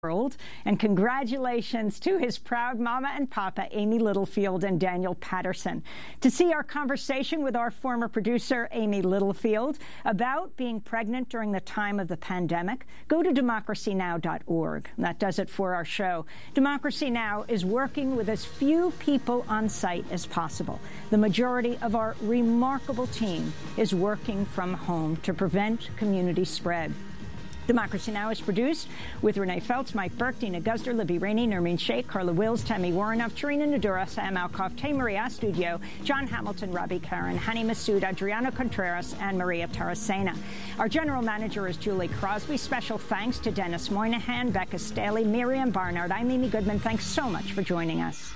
world. And congratulations to his proud mama and papa, Amy Littlefield and Daniel Patterson. To see our conversation with our former producer, Amy Littlefield, about being pregnant during the time of the pandemic, go to democracynow.org. That does it for our show. Democracy Now! Is working with as few people on site as possible. The majority of our remarkable team is working from home to prevent community spread. Democracy Now! Is produced with Renee Feltz, Mike Burke, Dina Guzder, Libby Rainey, Nermeen Sheikh, Carla Wills, Tammy Warrenoff, Tarina Nadura, Sam Alcoff, Tay Maria Studio, John Hamilton, Robbie Karen, Hani Massoud, Adriana Contreras, and Maria Taracena. Our general manager is Julie Crosby. Special thanks to Dennis Moynihan, Becca Staley, Miriam Barnard. I'm Amy Goodman. Thanks so much for joining us.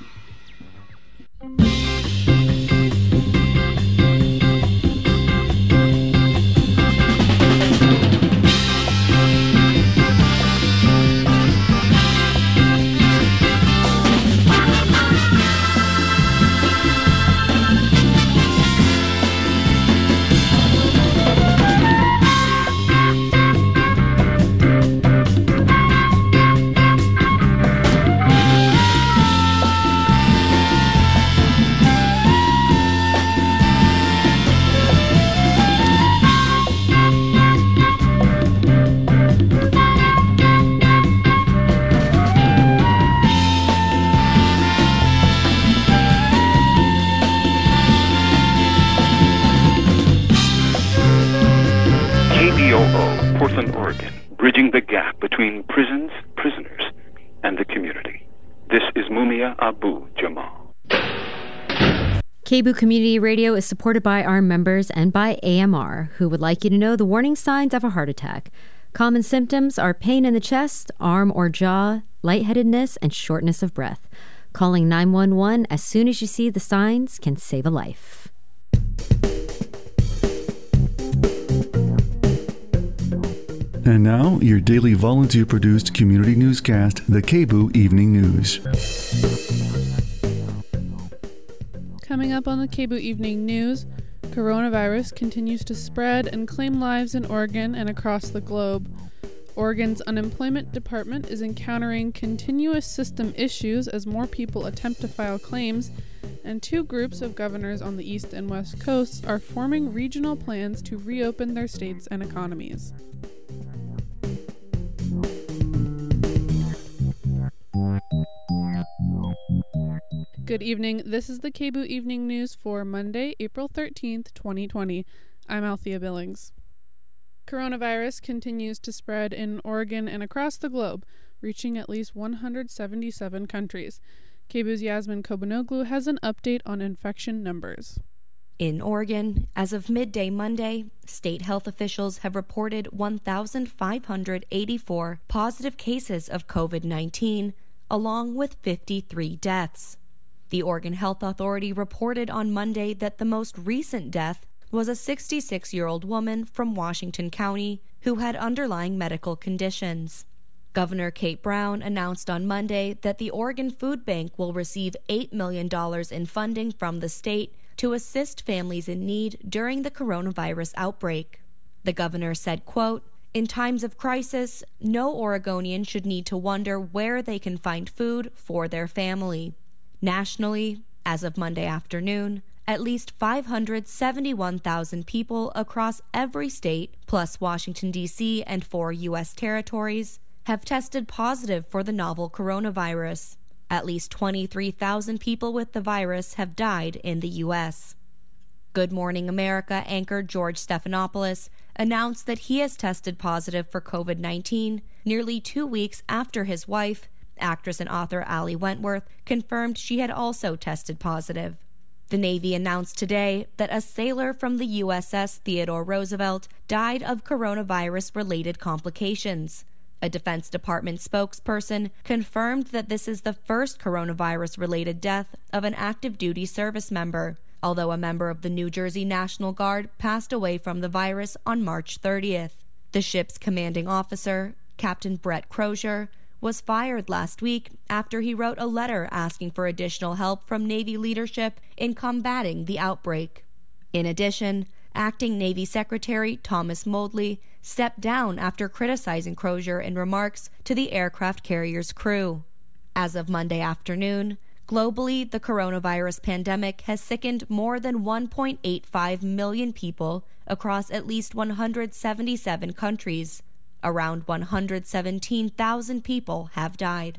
Portland, Oregon, bridging the gap between prisons, prisoners, and the community. This is Mumia Abu-Jamal. KBOO Community Radio is supported by our members and by AMR, who would like you to know the warning signs of a heart attack. Common symptoms are pain in the chest, arm or jaw, lightheadedness, and shortness of breath. Calling 911 as soon as you see the signs can save a life. And now, your daily volunteer-produced community newscast, the KBOO Evening News. Coming up on the KBOO Evening News, coronavirus continues to spread and claim lives in Oregon and across the globe. Oregon's unemployment department is encountering continuous system issues as more people attempt to file claims, and two groups of governors on the East and West Coasts are forming regional plans to reopen their states and economies. Good evening. This is the KBOO Evening News for Monday, April 13th, 2020. I'm Althea Billings. Coronavirus continues to spread in Oregon and across the globe, reaching at least 177 countries. KBOO's Yasmin Kobanoglu has an update on infection numbers. In Oregon, as of midday Monday, state health officials have reported 1,584 positive cases of COVID-19, along with 53 deaths. The Oregon Health Authority reported on Monday that the most recent death was a 66-year-old woman from Washington County who had underlying medical conditions. Governor Kate Brown announced on Monday that the Oregon Food Bank will receive $8 million in funding from the state to assist families in need during the coronavirus outbreak. The governor said, quote, "In times of crisis, no Oregonian should need to wonder where they can find food for their family." Nationally, as of Monday afternoon, at least 571,000 people across every state, plus Washington, D.C. and 4 U.S. territories, have tested positive for the novel coronavirus. At least 23,000 people with the virus have died in the U.S. Good Morning America anchor George Stephanopoulos announced that he has tested positive for COVID-19 nearly 2 weeks after his wife, actress and author Ali Wentworth, confirmed she had also tested positive. The Navy announced today that a sailor from the USS Theodore Roosevelt died of coronavirus-related complications. A Defense Department spokesperson confirmed that this is the first coronavirus-related death of an active-duty service member, although a member of the New Jersey National Guard passed away from the virus on March 30th. The ship's commanding officer, Captain Brett Crozier, was fired last week after he wrote a letter asking for additional help from Navy leadership in combating the outbreak. In addition, Acting Navy Secretary Thomas Moldly stepped down after criticizing Crozier in remarks to the aircraft carrier's crew. As of Monday afternoon, globally, the coronavirus pandemic has sickened more than 1.85 million people across at least 177 countries. Around 117,000 people have died.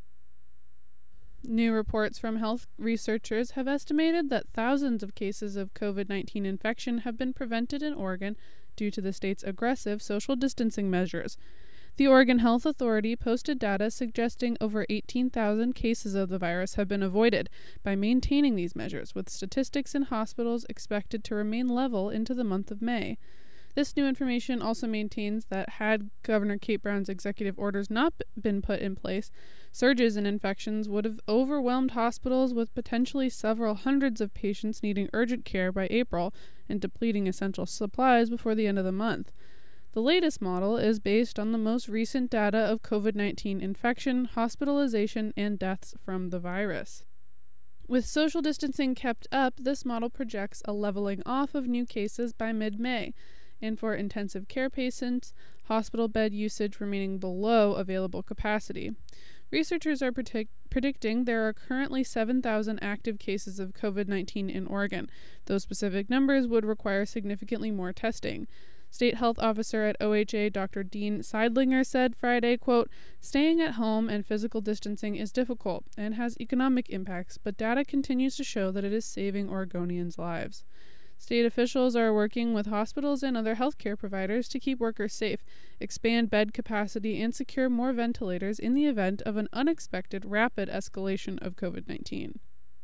New reports from health researchers have estimated that thousands of cases of COVID-19 infection have been prevented in Oregon due to the state's aggressive social distancing measures. The Oregon Health Authority posted data suggesting over 18,000 cases of the virus have been avoided by maintaining these measures, with statistics in hospitals expected to remain level into the month of May. This new information also maintains that had Governor Kate Brown's executive orders not been put in place, surges in infections would have overwhelmed hospitals with potentially several hundreds of patients needing urgent care by April and depleting essential supplies before the end of the month. The latest model is based on the most recent data of COVID-19 infection, hospitalization, and deaths from the virus. With social distancing kept up, this model projects a leveling off of new cases by mid-May, and for intensive care patients, hospital bed usage remaining below available capacity. Researchers are predicting there are currently 7,000 active cases of COVID-19 in Oregon. Those specific numbers would require significantly more testing. State Health Officer at OHA, Dr. Dean Seidlinger, said Friday, quote, "Staying at home and physical distancing is difficult and has economic impacts, but data continues to show that it is saving Oregonians' lives." State officials are working with hospitals and other healthcare providers to keep workers safe, expand bed capacity, and secure more ventilators in the event of an unexpected rapid escalation of COVID-19.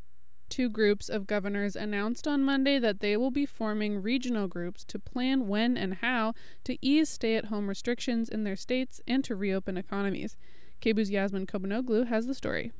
Two groups of governors announced on Monday that they will be forming regional groups to plan when and how to ease stay-at-home restrictions in their states and to reopen economies. KBOO's Yasmin Kobanoglu has the story.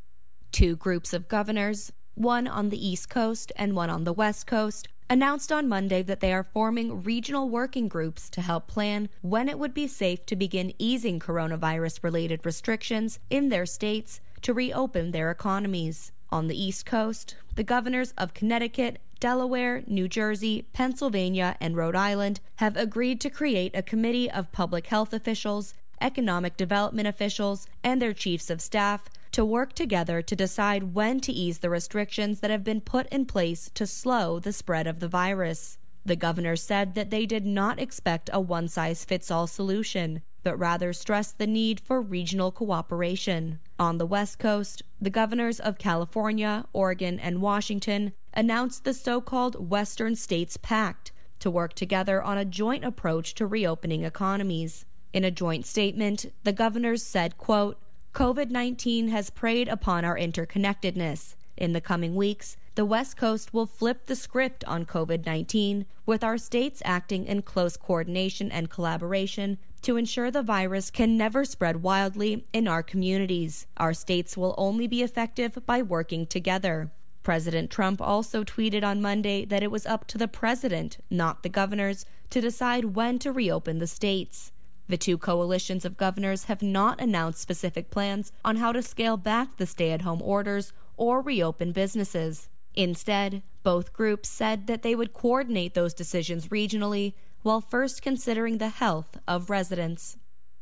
Two groups of governors, one on the East Coast and one on the West Coast, announced on Monday that they are forming regional working groups to help plan when it would be safe to begin easing coronavirus-related restrictions in their states to reopen their economies. On the East Coast, the governors of Connecticut, Delaware, New Jersey, Pennsylvania, and Rhode Island have agreed to create a committee of public health officials, economic development officials, and their chiefs of staff to work together to decide when to ease the restrictions that have been put in place to slow the spread of the virus. The governors said that they did not expect a one-size-fits-all solution, but rather stressed the need for regional cooperation. On the West Coast, the governors of California, Oregon, and Washington announced the so-called Western States Pact to work together on a joint approach to reopening economies. In a joint statement, the governors said, quote, "COVID-19 has preyed upon our interconnectedness. In the coming weeks, the West Coast will flip the script on COVID-19, with our states acting in close coordination and collaboration to ensure the virus can never spread wildly in our communities. Our states will only be effective by working together." President Trump also tweeted on Monday that it was up to the president, not the governors, to decide when to reopen the states. The two coalitions of governors have not announced specific plans on how to scale back the stay-at-home orders or reopen businesses. Instead, both groups said that they would coordinate those decisions regionally while first considering the health of residents.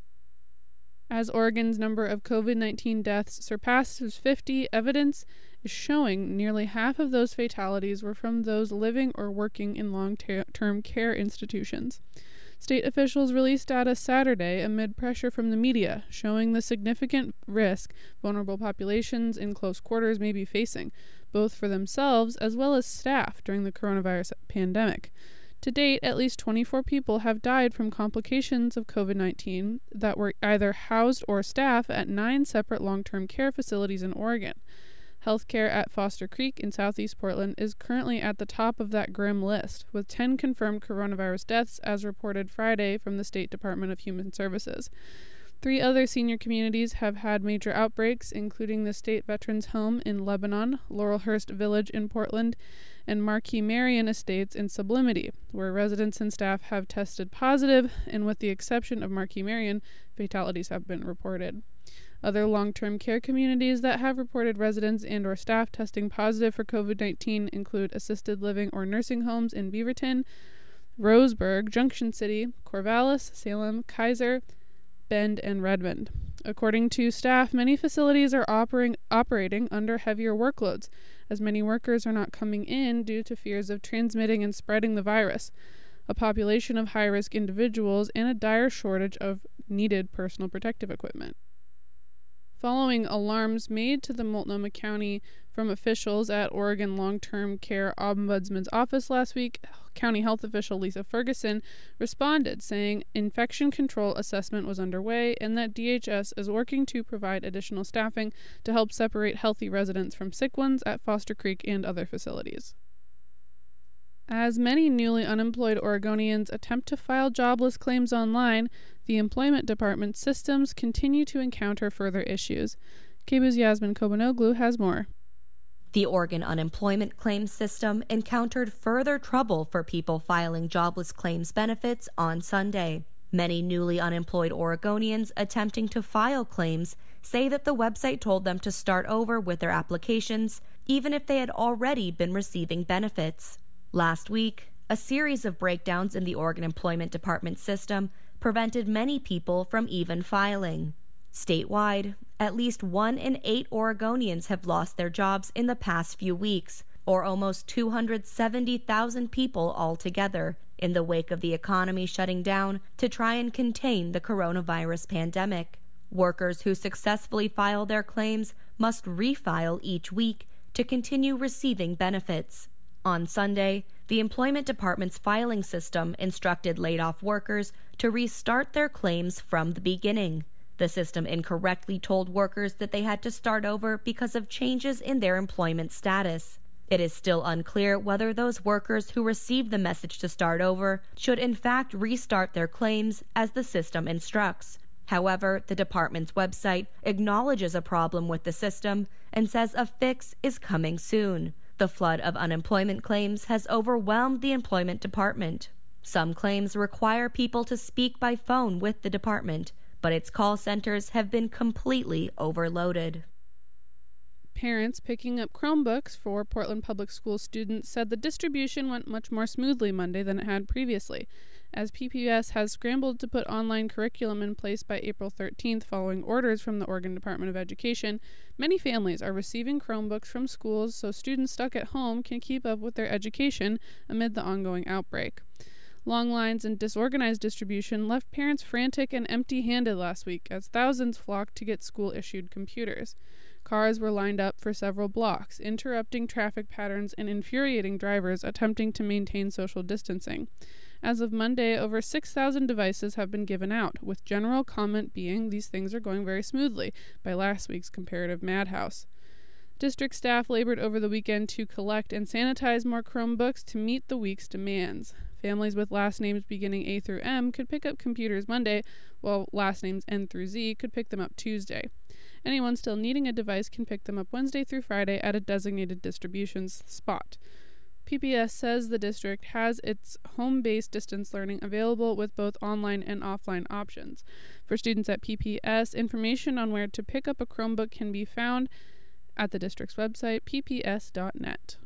As Oregon's number of COVID-19 deaths surpasses 50, evidence is showing nearly half of those fatalities were from those living or working in long-term care institutions. State officials released data Saturday amid pressure from the media, showing the significant risk vulnerable populations in close quarters may be facing, both for themselves as well as staff during the coronavirus pandemic. To date, at least 24 people have died from complications of COVID-19 that were either housed or staffed at 9 separate long-term care facilities in Oregon. Healthcare at Foster Creek in southeast Portland is currently at the top of that grim list, with 10 confirmed coronavirus deaths as reported Friday from the State Department of Human Services. 3 other senior communities have had major outbreaks, including the State Veterans Home in Lebanon, Laurelhurst Village in Portland, and Marquis Marion Estates in Sublimity, where residents and staff have tested positive, and with the exception of Marquis Marion, fatalities have been reported. Other long-term care communities that have reported residents and or staff testing positive for COVID-19 include assisted living or nursing homes in Beaverton, Roseburg, Junction City, Corvallis, Salem, Kaiser, Bend, and Redmond. According to staff, many facilities are operating under heavier workloads, as many workers are not coming in due to fears of transmitting and spreading the virus, a population of high-risk individuals, and a dire shortage of needed personal protective equipment. Following alarms made to the Multnomah County from officials at Oregon Long-Term Care Ombudsman's office last week, County Health official Lisa Ferguson responded, saying infection control assessment was underway and that DHS is working to provide additional staffing to help separate healthy residents from sick ones at Foster Creek and other facilities. As many newly unemployed Oregonians attempt to file jobless claims online, the Employment Department's systems continue to encounter further issues. KBOO's Yasmin Kobanoglu has more. The Oregon Unemployment Claims System encountered further trouble for people filing jobless claims benefits on Sunday. Many newly unemployed Oregonians attempting to file claims say that the website told them to start over with their applications, even if they had already been receiving benefits. Last week, a series of breakdowns in the Oregon Employment Department system prevented many people from even filing. Statewide, at least 1 in 8 Oregonians have lost their jobs in the past few weeks, or almost 270,000 people altogether, in the wake of the economy shutting down to try and contain the coronavirus pandemic. Workers who successfully file their claims must refile each week to continue receiving benefits. On Sunday, the Employment Department's filing system instructed laid-off workers to restart their claims from the beginning. The system incorrectly told workers that they had to start over because of changes in their employment status. It is still unclear whether those workers who received the message to start over should in fact restart their claims as the system instructs. However, the department's website acknowledges a problem with the system and says a fix is coming soon. The flood of unemployment claims has overwhelmed the Employment Department. Some claims require people to speak by phone with the department, but its call centers have been completely overloaded. Parents picking up Chromebooks for Portland Public School students said the distribution went much more smoothly Monday than it had previously, as PPS has scrambled to put online curriculum in place by April 13th following orders from the Oregon Department of Education. Many families are receiving Chromebooks from schools so students stuck at home can keep up with their education amid the ongoing outbreak. Long lines and disorganized distribution left parents frantic and empty-handed last week as thousands flocked to get school-issued computers. Cars were lined up for several blocks, interrupting traffic patterns and infuriating drivers attempting to maintain social distancing. As of Monday, over 6,000 devices have been given out, with general comment being these things are going very smoothly by last week's comparative madhouse. District staff labored over the weekend to collect and sanitize more Chromebooks to meet the week's demands. Families with last names beginning A through M could pick up computers Monday, while last names N through Z could pick them up Tuesday. Anyone still needing a device can pick them up Wednesday through Friday at a designated distribution spot. PPS says the district has its home-based distance learning available with both online and offline options. For students at PPS, information on where to pick up a Chromebook can be found at the district's website, pps.net.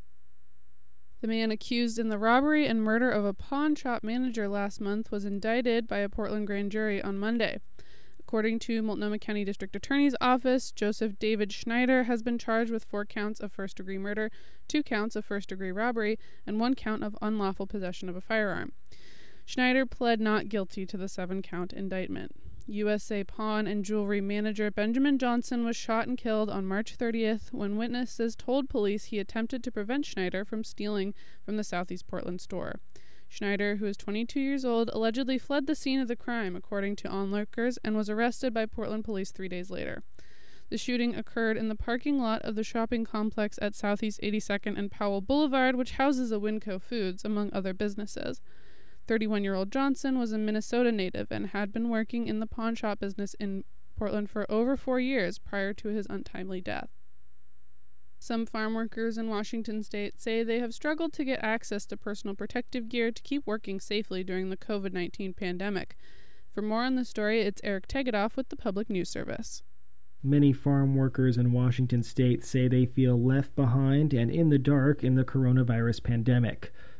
The man accused in the robbery and murder of a pawn shop manager last month was indicted by a Portland grand jury on Monday. According to Multnomah County District Attorney's Office, Joseph David Schneider has been charged with 4 counts of first-degree murder, 2 counts of first-degree robbery, and 1 count of unlawful possession of a firearm. Schneider pled not guilty to the 7-count indictment. USA Pawn and Jewelry manager Benjamin Johnson was shot and killed on March 30th when witnesses told police he attempted to prevent Schneider from stealing from the Southeast Portland store. Schneider, who is 22 years old, allegedly fled the scene of the crime, according to onlookers, and was arrested by Portland police 3 days later. The shooting occurred in the parking lot of the shopping complex at Southeast 82nd and Powell Boulevard, which houses a Winco Foods, among other businesses. 31-year-old Johnson was a Minnesota native and had been working in the pawn shop business in Portland for over 4 years prior to his untimely death. Some farm workers in Washington state say they have struggled to get access to personal protective gear to keep working safely during the COVID-19 pandemic. For more on the story, it's Eric Tegedoff with the Public News Service. Many farm workers in Washington state say they feel left behind and in the dark in the coronavirus pandemic.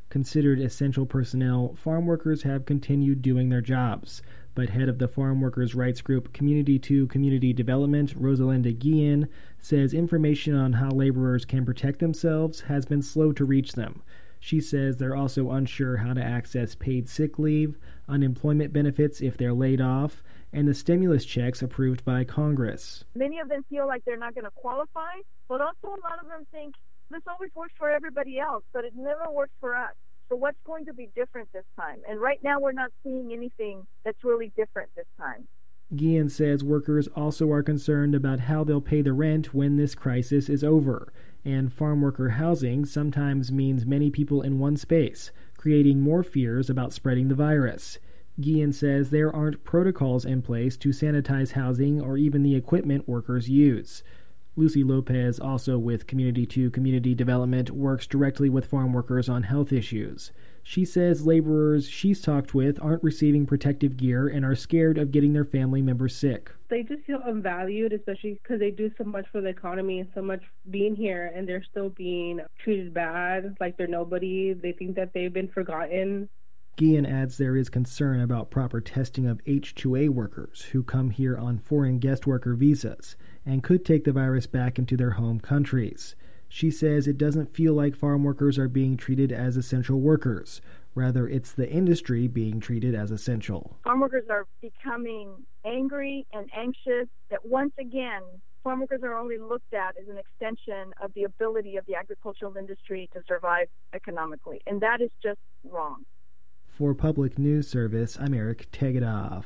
Considered essential personnel, farm workers have continued doing their jobs. But head of the farm workers' rights group Community to Community Development, Rosalinda Guillen, says information on how laborers can protect themselves has been slow to reach them. She says they're also unsure how to access paid sick leave, unemployment benefits if they're laid off, and the stimulus checks approved by Congress. Many of them feel like they're not going to qualify, but also a lot of them think this always works for everybody else, but it never works for us. So what's going to be different this time? And right now we're not seeing anything that's really different this time. Guillen says workers also are concerned about how they'll pay the rent when this crisis is over. And farm worker housing sometimes means many people in one space, creating more fears about spreading the virus. Guillen says there aren't protocols in place to sanitize housing or even the equipment workers use. Lucy Lopez, also with Community to Community Development, works directly with farm workers on health issues. She says laborers she's talked with aren't receiving protective gear and are scared of getting their family members sick. They just feel unvalued, especially because they do so much for the economy and so much being here, and they're still being treated bad, like they're nobody. They think that they've been forgotten. Guillen adds there is concern about proper testing of H-2A workers who come here on foreign guest worker visas and could take the virus back into their home countries. She says it doesn't feel like farm workers are being treated as essential workers. Rather, it's the industry being treated as essential. Farm workers are becoming angry and anxious that once again, farm workers are only looked at as an extension of the ability of the agricultural industry to survive economically. And that is just wrong. For Public News Service, I'm Eric Tegedoff.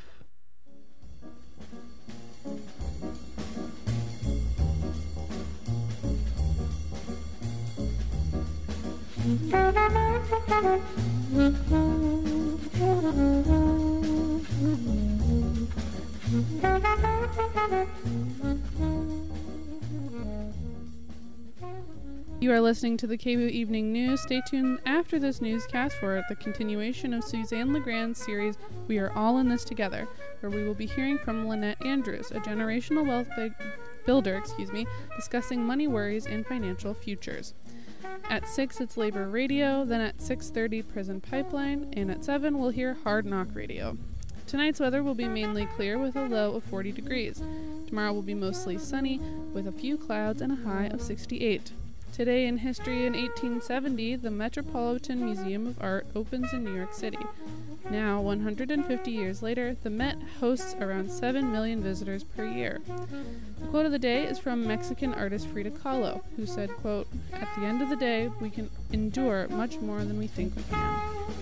You are listening to the KBOO Evening News. Stay tuned after this newscast for the continuation of Suzanne Legrand's series, We Are All in This Together, where we will be hearing from Lynette Andrews, a generational wealth builder, discussing money worries and financial futures. At 6, it's Labor Radio, then at 6:30, Prison Pipeline, and at 7, we'll hear Hard Knock Radio. Tonight's weather will be mainly clear with a low of 40 degrees. Tomorrow will be mostly sunny with a few clouds and a high of 68. Today in history, in 1870, the Metropolitan Museum of Art opens in New York City. Now, 150 years later, the Met hosts around 7 million visitors per year. The quote of the day is from Mexican artist Frida Kahlo, who said, quote, "At the end of the day, we can endure much more than we think we can."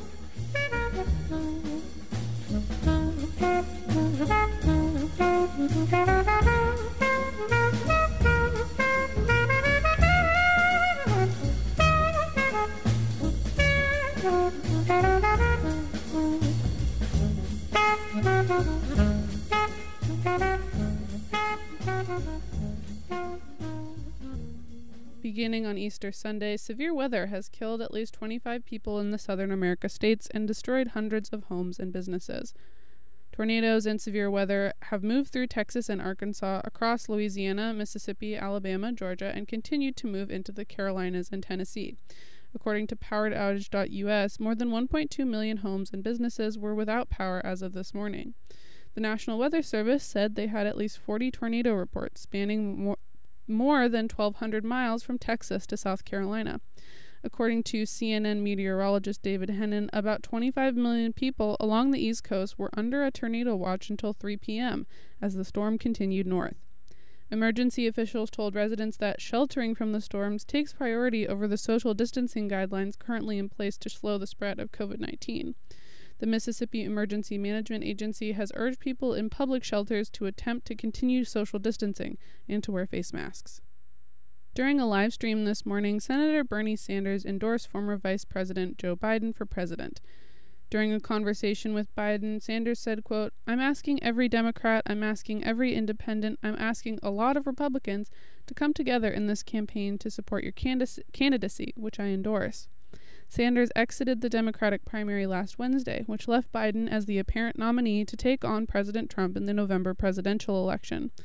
Beginning on Easter Sunday, severe weather has killed at least 25 people in the Southern America states and destroyed hundreds of homes and businesses. Tornadoes and severe weather have moved through Texas and Arkansas, across Louisiana, Mississippi, Alabama, Georgia, and continued to move into the Carolinas and Tennessee. According to poweredoutage.us, more than 1.2 million homes and businesses were without power as of this morning. The National Weather Service said they had at least 40 tornado reports spanning more than 1,200 miles from Texas to South Carolina. According to CNN meteorologist David Hennon, about 25 million people along the East Coast were under a tornado watch until 3 p.m. as the storm continued north. Emergency officials told residents that sheltering from the storms takes priority over the social distancing guidelines currently in place to slow the spread of COVID-19. The Mississippi Emergency Management Agency has urged people in public shelters to attempt to continue social distancing and to wear face masks. During a live stream this morning, Senator Bernie Sanders endorsed former Vice President Joe Biden for president. During a conversation with Biden, Sanders said, quote, "I'm asking every Democrat, I'm asking every independent, I'm asking a lot of Republicans to come together in this campaign to support your candidacy, which I endorse." Sanders exited the Democratic primary last Wednesday, which left Biden as the apparent nominee to take on President Trump in the November presidential election.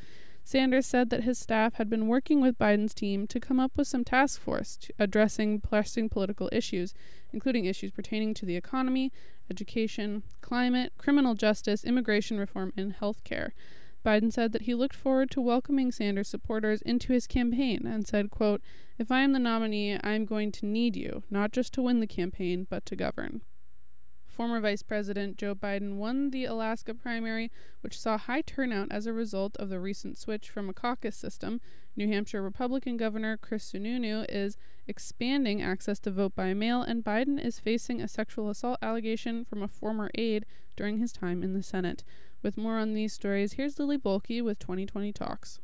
Sanders said that his staff had been working with Biden's team to come up with some task force addressing pressing political issues, including issues pertaining to the economy, education, climate, criminal justice, immigration reform, and health care. Biden said that he looked forward to welcoming Sanders supporters into his campaign and said, quote, "If I am the nominee, I am going to need you, not just to win the campaign, but to govern." Former Vice President Joe Biden won the Alaska primary, which saw high turnout as a result of the recent switch from a caucus system. New Hampshire Republican Governor Chris Sununu is expanding access to vote by mail, and Biden is facing a sexual assault allegation from a former aide during his time in the Senate. With more on these stories, here's Lily Bolke with 2020 Talks.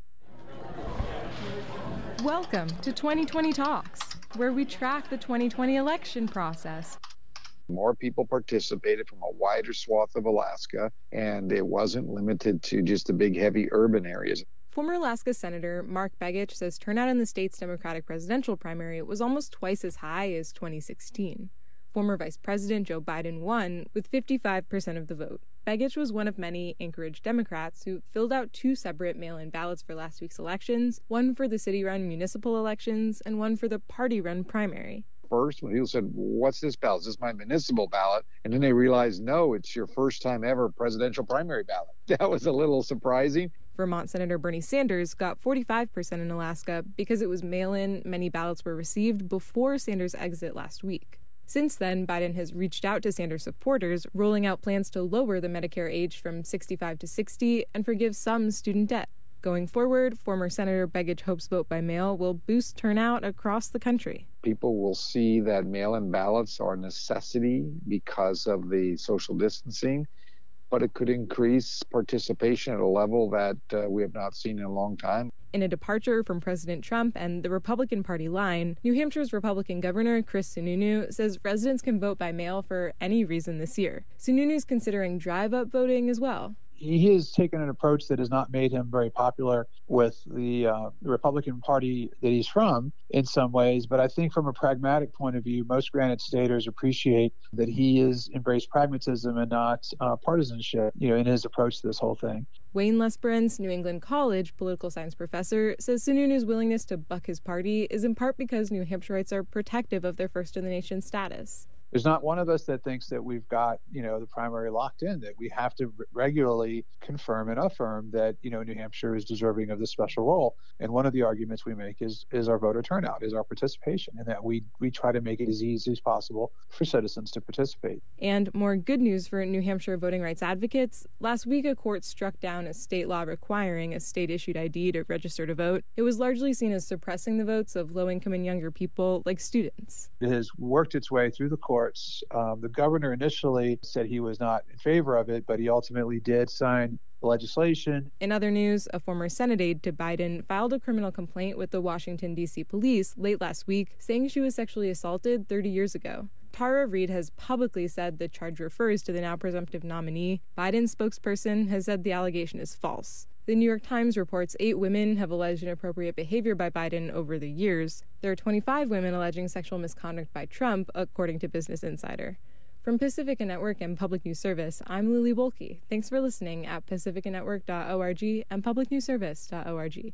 Welcome to 2020 Talks, where we track the 2020 election process. More people participated from a wider swath of Alaska, and it wasn't limited to just the big, heavy urban areas. Former Alaska Senator Mark Begich says turnout in the state's Democratic presidential primary was almost twice as high as 2016. Former Vice President Joe Biden won with 55% of the vote. Begich was one of many Anchorage Democrats who filled out 2 separate mail-in ballots for last week's elections, one for the city-run municipal elections and one for the party-run primary. First, when people said, "What's this ballot? Is this my municipal ballot?" And then they realized, no, it's your first time ever presidential primary ballot. That was a little surprising. Vermont Senator Bernie Sanders got 45% in Alaska because it was mail-in. Many ballots were received before Sanders' exit last week. Since then, Biden has reached out to Sanders supporters, rolling out plans to lower the Medicare age from 65 to 60 and forgive some student debt. Going forward, former Senator Begich hopes vote by mail will boost turnout across the country. People will see that mail-in ballots are a necessity because of the social distancing, but it could increase participation at a level that we have not seen in a long time. In a departure from President Trump and the Republican Party line, New Hampshire's Republican Governor Chris Sununu says residents can vote by mail for any reason this year. Sununu's considering drive-up voting as well. He has taken an approach that has not made him very popular with the Republican Party that he's from in some ways. But I think from a pragmatic point of view, most Granite Staters appreciate that he has embraced pragmatism and not partisanship, in his approach to this whole thing. Wayne Lesperance, New England College political science professor, says Sununu's willingness to buck his party is in part because New Hampshireites are protective of their first-in-the-nation status. There's not one of us that thinks that we've got, the primary locked in, that we have to regularly confirm and affirm that, New Hampshire is deserving of this special role. And one of the arguments we make is our voter turnout, is our participation, and that we try to make it as easy as possible for citizens to participate. And more good news for New Hampshire voting rights advocates. Last week, a court struck down a state law requiring a state-issued ID to register to vote. It was largely seen as suppressing the votes of low-income and younger people like students. It has worked its way through the court. The governor initially said he was not in favor of it, but he ultimately did sign the legislation. In other news, a former Senate aide to Biden filed a criminal complaint with the Washington, D.C. police late last week, saying she was sexually assaulted 30 years ago. Tara Reid has publicly said the charge refers to the now presumptive nominee. Biden's spokesperson has said the allegation is false. The New York Times reports 8 women have alleged inappropriate behavior by Biden over the years. There are 25 women alleging sexual misconduct by Trump, according to Business Insider. From Pacifica Network and Public News Service, I'm Lily Bolke. Thanks for listening at pacificanetwork.org and publicnewsservice.org.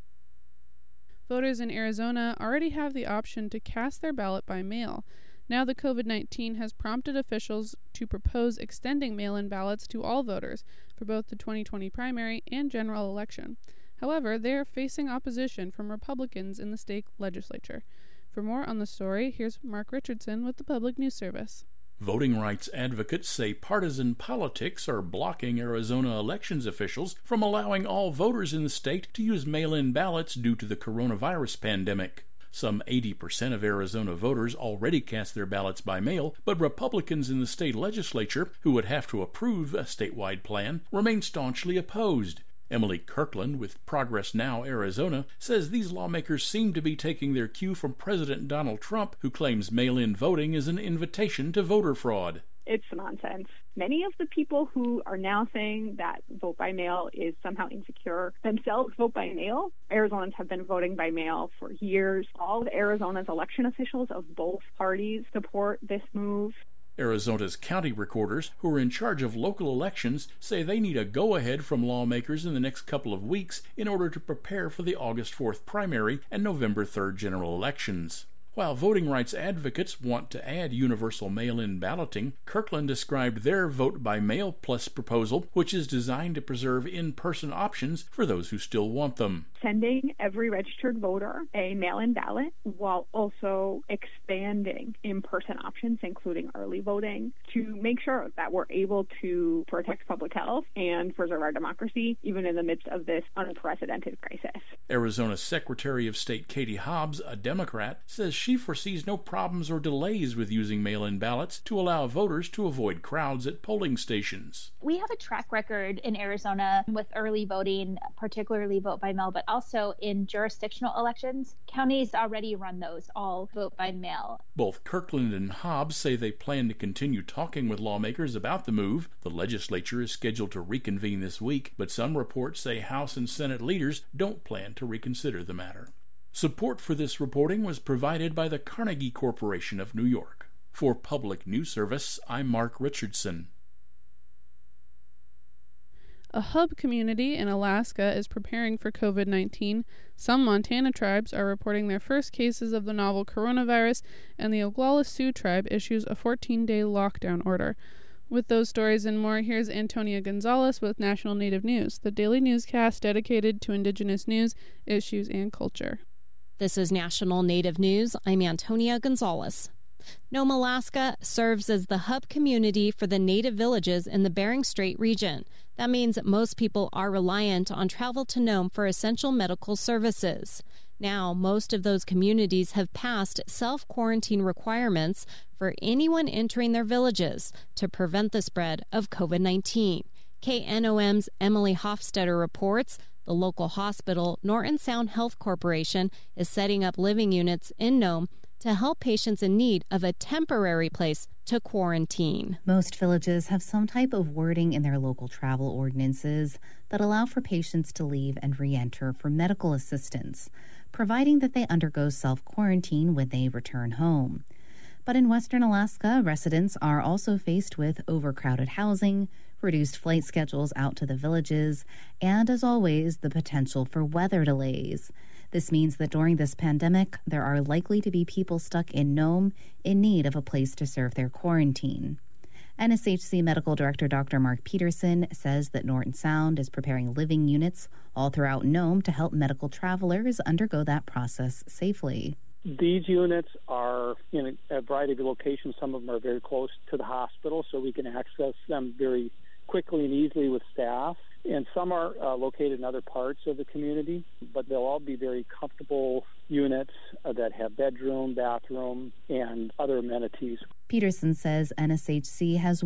Voters in Arizona already have the option to cast their ballot by mail. Now the COVID-19 has prompted officials to propose extending mail-in ballots to all voters for both the 2020 primary and general election. However, they are facing opposition from Republicans in the state legislature. For more on the story, here's Mark Richardson with the Public News Service. Voting rights advocates say partisan politics are blocking Arizona elections officials from allowing all voters in the state to use mail-in ballots due to the coronavirus pandemic. Some 80% of Arizona voters already cast their ballots by mail, but Republicans in the state legislature, who would have to approve a statewide plan, remain staunchly opposed. Emily Kirkland with Progress Now Arizona says these lawmakers seem to be taking their cue from President Donald Trump, who claims mail-in voting is an invitation to voter fraud. It's nonsense. Many of the people who are now saying that vote by mail is somehow insecure themselves vote by mail. Arizonans have been voting by mail for years. All of Arizona's election officials of both parties support this move. Arizona's county recorders, who are in charge of local elections, say they need a go-ahead from lawmakers in the next couple of weeks in order to prepare for the August 4th primary and November 3rd general elections. While voting rights advocates want to add universal mail-in balloting, Kirkland described their Vote by Mail Plus proposal, which is designed to preserve in-person options for those who still want them. Sending every registered voter a mail-in ballot while also expanding in-person options, including early voting, to make sure that we're able to protect public health and preserve our democracy, even in the midst of this unprecedented crisis. Arizona's Secretary of State Katie Hobbs, a Democrat, says she foresees no problems or delays with using mail-in ballots to allow voters to avoid crowds at polling stations. We have a track record in Arizona with early voting, particularly vote by mail, but also in jurisdictional elections. Counties already run those, all vote by mail. Both Kirkland and Hobbs say they plan to continue talking with lawmakers about the move. The legislature is scheduled to reconvene this week, but some reports say House and Senate leaders don't plan to reconsider the matter. Support for this reporting was provided by the Carnegie Corporation of New York. For Public News Service, I'm Mark Richardson. A hub community in Alaska is preparing for COVID-19. Some Montana tribes are reporting their first cases of the novel coronavirus, and the Oglala Sioux tribe issues a 14-day lockdown order. With those stories and more, here's Antonia Gonzalez with National Native News, the daily newscast dedicated to Indigenous news, issues, and culture. This is National Native News. I'm Antonia Gonzalez. Nome, Alaska serves as the hub community for the Native villages in the Bering Strait region. That means most people are reliant on travel to Nome for essential medical services. Now, most of those communities have passed self-quarantine requirements for anyone entering their villages to prevent the spread of COVID-19. KNOM's Emily Hofstetter reports the local hospital, Norton Sound Health Corporation, is setting up living units in Nome to help patients in need of a temporary place to quarantine. Most villages have some type of wording in their local travel ordinances that allow for patients to leave and re-enter for medical assistance, providing that they undergo self-quarantine when they return home. But in Western Alaska, residents are also faced with overcrowded housing, reduced flight schedules out to the villages, and, as always, the potential for weather delays. This means that during this pandemic, there are likely to be people stuck in Nome in need of a place to serve their quarantine. NSHC Medical Director Dr. Mark Peterson says that Norton Sound is preparing living units all throughout Nome to help medical travelers undergo that process safely. These units are in a variety of locations. Some of them are very close to the hospital, so we can access them very quickly and easily with staff. And some are located in other parts of the community, but they'll all be very comfortable units that have bedroom, bathroom, and other amenities. Peterson says NSHC has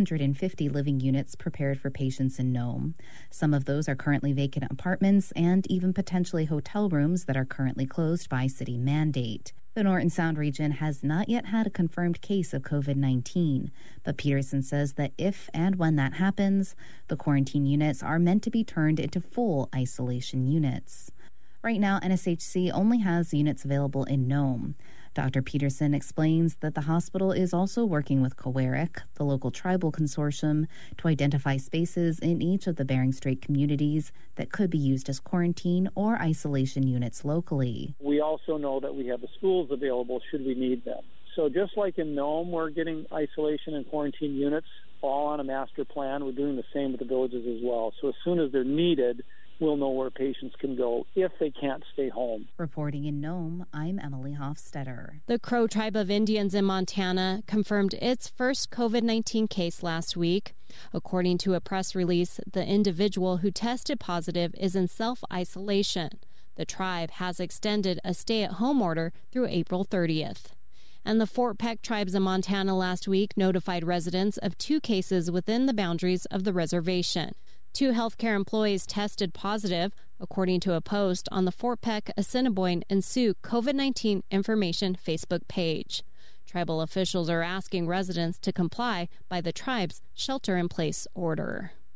150 living units prepared for patients in Nome. Some of those are currently vacant apartments and even potentially hotel rooms that are currently closed by city mandate. The Norton Sound region has not yet had a confirmed case of COVID-19, but Peterson says that if and when that happens, the quarantine units are meant to be turned into full isolation units. Right now, NSHC only has units available in Nome. Dr. Peterson explains that the hospital is also working with Cowarik, the local tribal consortium, to identify spaces in each of the Bering Strait communities that could be used as quarantine or isolation units locally. We also know that we have the schools available should we need them. So just like in Nome, we're getting isolation and quarantine units all on a master plan. We're doing the same with the villages as well. So as soon as they're needed, we'll know where patients can go if they can't stay home. Reporting in Nome, I'm Emily Hofstetter. The Crow Tribe of Indians in Montana confirmed its first COVID-19 case last week. According to a press release, the individual who tested positive is in self-isolation. The tribe has extended a stay-at-home order through April 30th. And the Fort Peck tribes in Montana last week notified residents of 2 cases within the boundaries of the reservation. 2 healthcare employees tested positive, according to a post on the Fort Peck, Assiniboine, and Sioux COVID-19 information Facebook page. Tribal officials are asking residents to comply by the tribe's shelter-in-place order.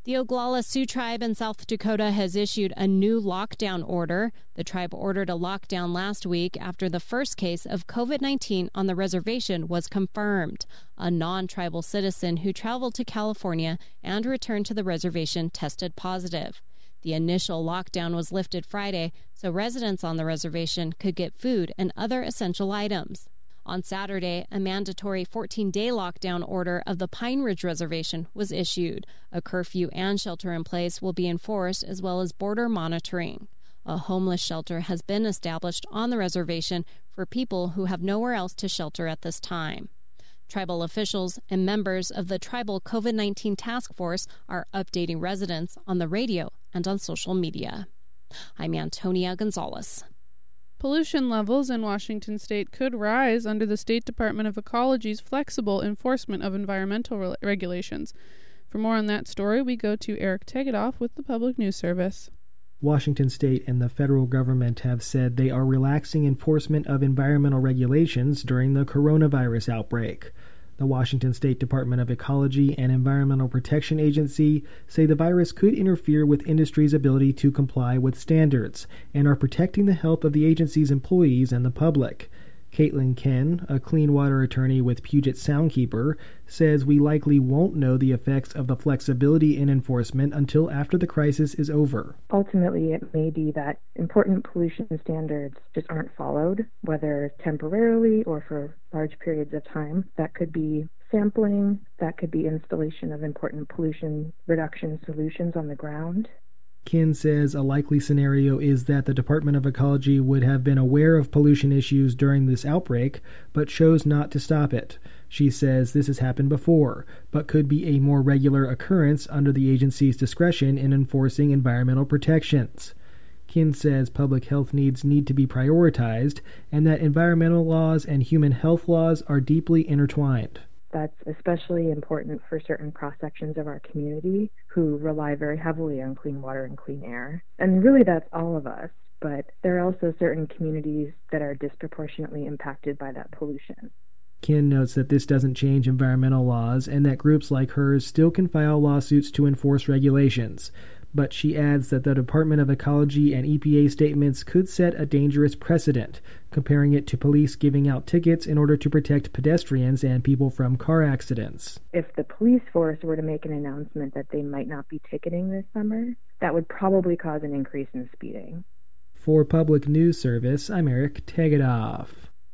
The Oglala Sioux Tribe in South Dakota has issued a new lockdown order. The tribe ordered a lockdown last week after the first case of COVID-19 on the reservation was confirmed. A non-tribal citizen who traveled to California and returned to the reservation tested positive. The initial lockdown was lifted Friday, so residents on the reservation could get food and other essential items. On Saturday, a mandatory 14-day lockdown order of the Pine Ridge Reservation was issued. A curfew and shelter-in-place will be enforced, as well as border monitoring. A homeless shelter has been established on the reservation for people who have nowhere else to shelter at this time. Tribal officials and members of the Tribal COVID-19 Task Force are updating residents on the radio and on social media. I'm Antonia Gonzalez. Pollution levels in Washington state could rise under the State Department of Ecology's flexible enforcement of environmental regulations. For more on that story, we go to Eric Tegedoff with the Public News Service. Washington state and the federal government have said they are relaxing enforcement of environmental regulations during the coronavirus outbreak. The Washington State Department of Ecology and Environmental Protection Agency say the virus could interfere with industry's ability to comply with standards and are protecting the health of the agency's employees and the public. Caitlin Ken, a clean water attorney with Puget Soundkeeper, says we likely won't know the effects of the flexibility in enforcement until after the crisis is over. Ultimately, it may be that important pollution standards just aren't followed, whether temporarily or for large periods of time. That could be sampling, that could be installation of important pollution reduction solutions on the ground. Ken says a likely scenario is that the Department of Ecology would have been aware of pollution issues during this outbreak, but chose not to stop it. She says this has happened before, but could be a more regular occurrence under the agency's discretion in enforcing environmental protections. Ken says public health needs need to be prioritized, and that environmental laws and human health laws are deeply intertwined. That's especially important for certain cross-sections of our community who rely very heavily on clean water and clean air. And really that's all of us, but there are also certain communities that are disproportionately impacted by that pollution. Ken notes that this doesn't change environmental laws and that groups like hers still can file lawsuits to enforce regulations. But she adds that the Department of Ecology and EPA statements could set a dangerous precedent, comparing it to police giving out tickets in order to protect pedestrians and people from car accidents. If the police force were to make an announcement that they might not be ticketing this summer, that would probably cause an increase in speeding. For Public News Service, I'm Eric Tegedoff.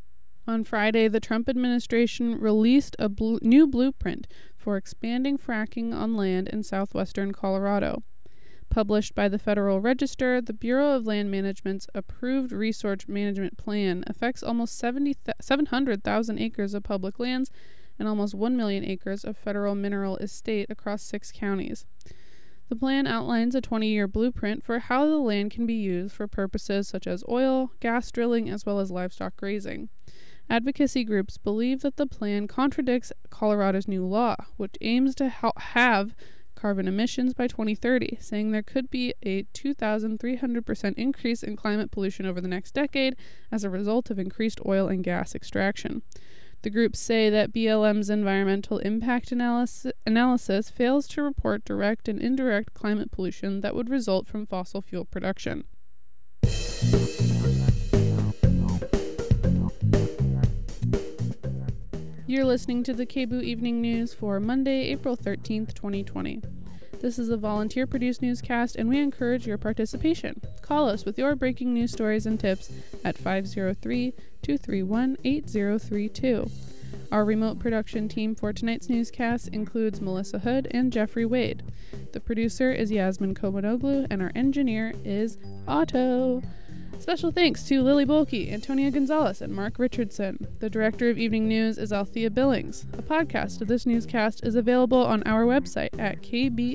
On Friday, the Trump administration released a new blueprint for expanding fracking on land in southwestern Colorado. Published by the Federal Register, the Bureau of Land Management's approved resource management plan affects almost 700,000 acres of public lands and almost 1 million acres of federal mineral estate across 6 counties. The plan outlines a 20-year blueprint for how the land can be used for purposes such as oil, gas drilling, as well as livestock grazing. Advocacy groups believe that the plan contradicts Colorado's new law, which aims to halve carbon emissions by 2030, saying there could be a 2,300% increase in climate pollution over the next decade as a result of increased oil and gas extraction. The groups say that BLM's environmental impact analysis fails to report direct and indirect climate pollution that would result from fossil fuel production. You're listening to the KBOO Evening News for Monday, April 13th, 2020. This is a volunteer-produced newscast, and we encourage your participation. Call us with your breaking news stories and tips at 503-231-8032. Our remote production team for tonight's newscast includes Melissa Hood and Jeffrey Wade. The producer is Yasmin Kobanoglu, and our engineer is Otto. Special thanks to Lily Bolke, Antonia Gonzalez, and Mark Richardson. The director of Evening News is Althea Billings. A podcast of this newscast is available on our website at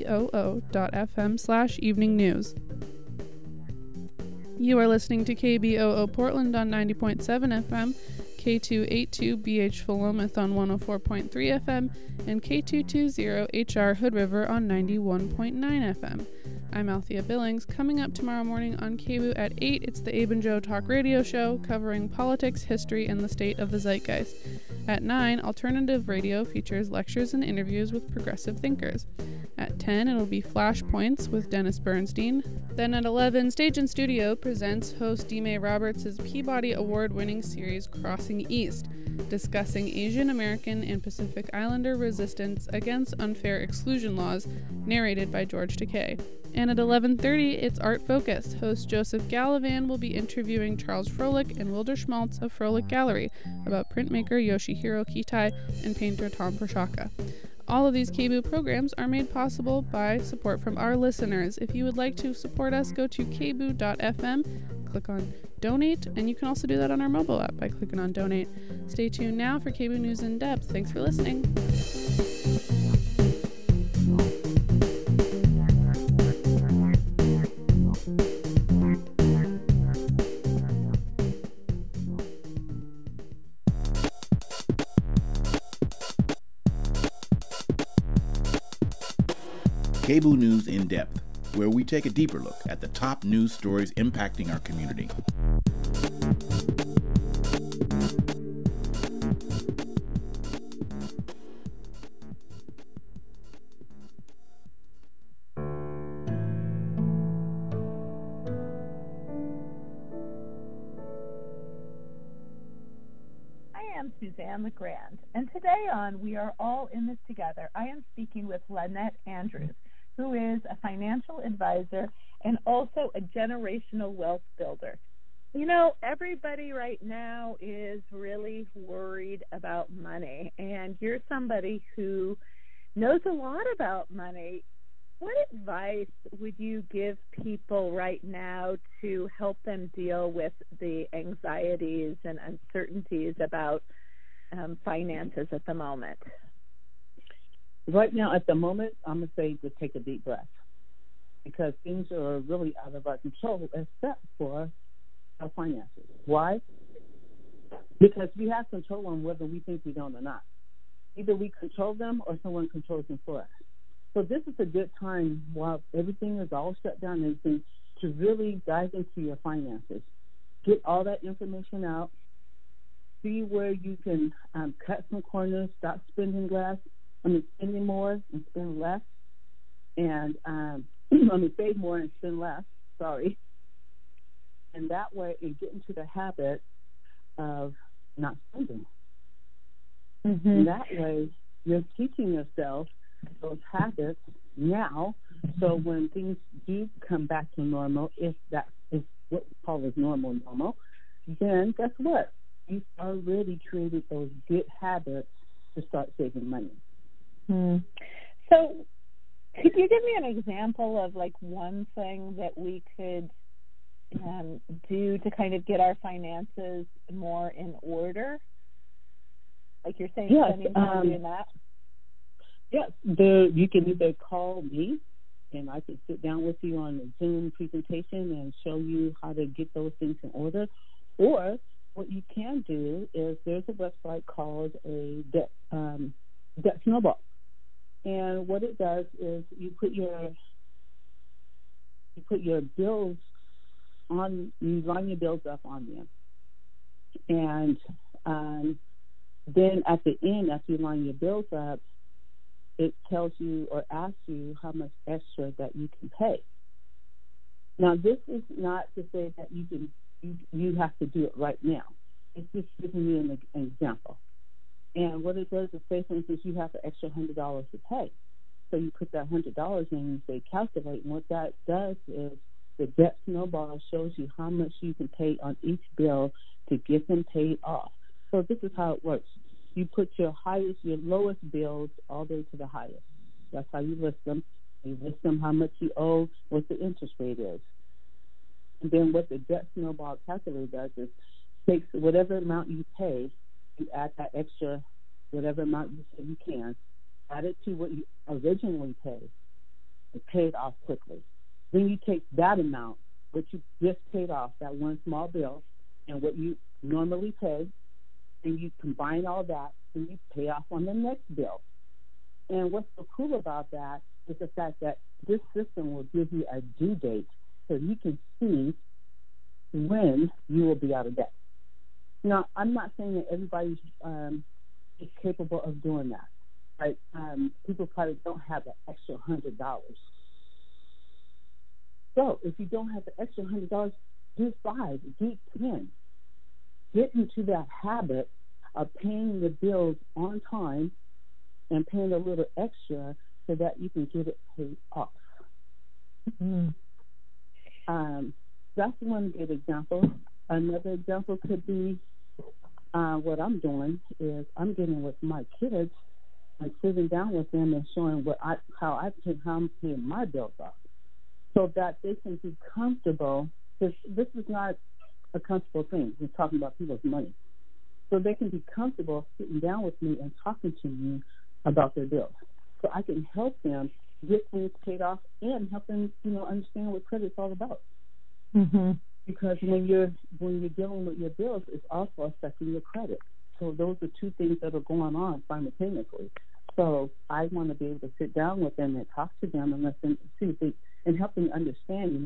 kboo.fm/eveningnews. You are listening to KBOO Portland on 90.7 FM, K282BH Philomath on 104.3 FM, and K220HR Hood River on 91.9 FM. I'm Althea Billings. Coming up tomorrow morning on KBOO at 8, it's the Abe and Joe Talk Radio Show covering politics, history, and the state of the zeitgeist. At 9, Alternative Radio features lectures and interviews with progressive thinkers. At 10, 10, it'll be Flashpoints with Dennis Bernstein. Then at 11, Stage and Studio presents host D-May Roberts' Peabody Award-winning series Crossing East, discussing Asian American and Pacific Islander resistance against unfair exclusion laws, narrated by George Takei. And at 11:30, it's Art Focus. Host Joseph Gallivan will be interviewing Charles Froelich and Wilder Schmaltz of Froelich Gallery about printmaker Yoshihiro Kitai and painter Tom Prochaka. All of these KBOO programs are made possible by support from our listeners. If you would like to support us, go to kboo.fm, click on Donate, and you can also do that on our mobile app by clicking on Donate. Stay tuned now for KBOO News in Depth. Thanks for listening. KBOO News in Depth, where we take a deeper look at the top news stories impacting our community. I am Suzanne LeGrand, and today on We Are All in This Together, I am speaking with Lynette Andrews, who is a financial advisor and also a generational wealth builder. You know, everybody right now is really worried about money, and you're somebody who knows a lot about money. What advice would you give people right now to help them deal with the anxieties and uncertainties about finances at the moment? Right now, at the moment, I'm going to say to take a deep breath, because things are really out of our control except for our finances. Why? Because we have control on whether we think we don't or not. Either we control them or someone controls them for us. So this is a good time, while everything is all shut down and everything, to really dive into your finances. Get all that information out. See where you can cut some corners, stop spending spending more and spend less. And save more and spend less, And that way, it get into the habit of not spending. Mm-hmm. And that way, you're teaching yourself those habits now, so when things do come back to normal, if that is what we call as normal, then guess what? You've already created those good habits to start saving money. So could you give me an example of like one thing that we could do to kind of get our finances more in order? Like you're saying, spending time doing that? Yes, you can either call me and I can sit down with you on a Zoom presentation and show you how to get those things in order. Or what you can do is there's a website called a Debt Snowball. And what it does is you put your bills on, you line your bills up on them. And then at the end, after you line your bills up, it tells you or asks you how much extra that you can pay. Now, this is not to say that you have to do it right now. It's just giving you an example. And what it does is, say, for instance, you have an extra $100 to pay. So you put that $100 in and say calculate. And what that does is the Debt Snowball shows you how much you can pay on each bill to get them paid off. So this is how it works. You put your lowest bills all the way to the highest. That's how you list them. You list them how much you owe, what the interest rate is. And then what the Debt Snowball calculator does is takes whatever amount you pay, you add that extra, whatever amount you say you can, add it to what you originally paid, and pay it off quickly. Then you take that amount, what you just paid off, that one small bill, and what you normally pay, and you combine all that, and you pay off on the next bill. And what's so cool about that is the fact that this system will give you a due date so you can see when you will be out of debt. Now, I'm not saying that everybody is capable of doing that. Like people probably don't have the extra $100. So if you don't have the extra $100, do 5, do 10. Get into that habit of paying the bills on time and paying a little extra so that you can get it paid off. Mm-hmm. That's one good example. Another example could be what I'm doing is I'm getting with my kids and sitting down with them and showing how I'm paying my bills off, so that they can be comfortable. Because this is not a comfortable thing. We're talking about people's money, so they can be comfortable sitting down with me and talking to me about their bills, so I can help them get things paid off and help them, understand what credit's all about. Mm-hmm. Because when you're dealing with your bills, it's also affecting your credit. So those are two things that are going on simultaneously. So I want to be able to sit down with them and talk to them and let them see and help them understand,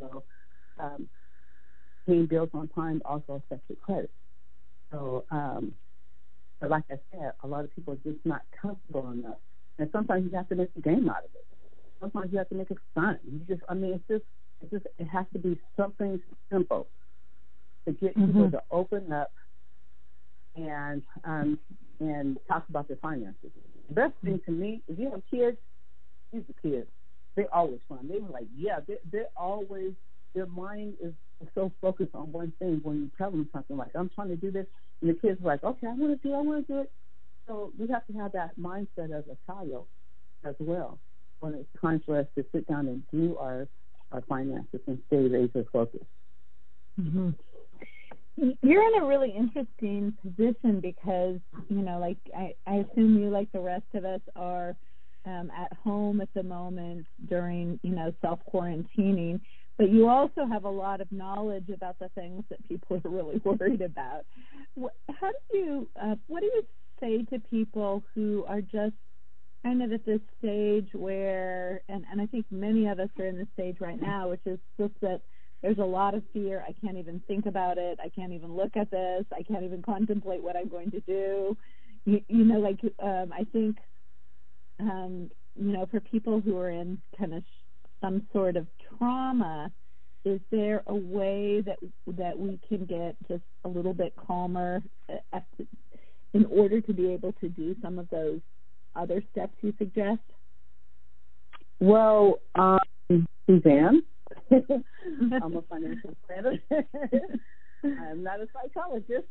paying bills on time also affects your credit. So, but like I said, a lot of people are just not comfortable enough. And sometimes you have to make a game out of it. Sometimes you have to make it fun. It has to be something simple to get people to open up and talk about their finances. The best thing to me, if you have kids, these are kids. They're always fun. They were like, they're always, their mind is so focused on one thing. When you tell them something like, I'm trying to do this, and the kids are like, okay, I want to do it. So we have to have that mindset as a child as well when it's time for us to sit down and do our finances and stay laser focused. Mm-hmm. You're in a really interesting position because, like I assume you, like the rest of us, are at home at the moment during, self-quarantining, but you also have a lot of knowledge about the things that people are really worried about. What do you say to people who are just kind of at this stage where, and I think many of us are in this stage right now, which is just that there's a lot of fear. I can't even think about it. I can't even look at this. I can't even contemplate what I'm going to do. I think, for people who are in kind of some sort of trauma, is there a way that we can get just a little bit calmer in order to be able to do some of those other steps you suggest? Well, Suzanne, I'm a financial planner. I'm not a psychologist.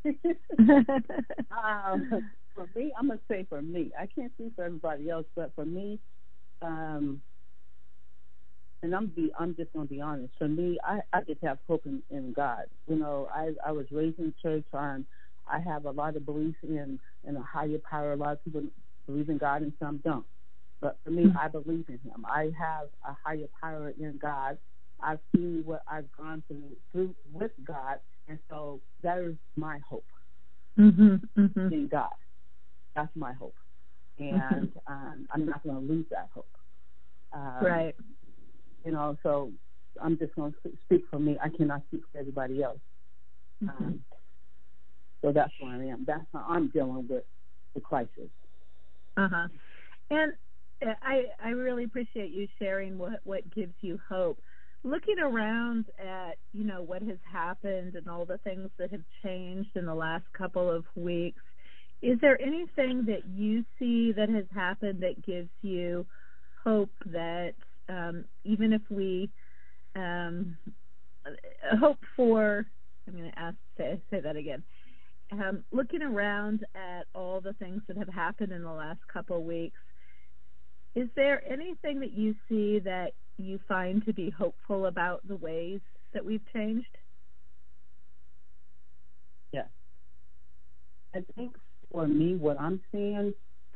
For me, I'm going to say for me, I can't speak for everybody else, but for me, and I'm just going to be honest. For me, I just have hope in God. I was raised in church. I have a lot of belief in a higher power. A lot of people believe in God and some don't. But for me, I believe in Him. I have a higher power in God. I've seen what I've gone through with God, and so that is my hope in God. That's my hope, and I'm not going to lose that hope. Right. So I'm just going to speak for me. I cannot speak for everybody else. So that's where I am. That's how I'm dealing with the crisis. And I really appreciate you sharing what gives you hope. Looking around at, what has happened and all the things that have changed in the last couple of weeks, is there anything that you see that has happened that gives you hope that even if we hope for, I'm going to say that again, looking around at all the things that have happened in the last couple of weeks, is there anything that you see that you find to be hopeful about the ways that we've changed? Yes. I think for me, what I'm seeing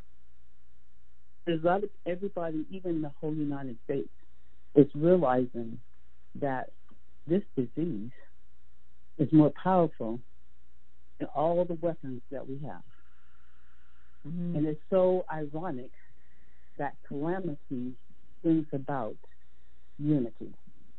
is that everybody, even the whole United States, is realizing that this disease is more powerful than all the weapons that we have. And it's so ironic that calamity brings about unity.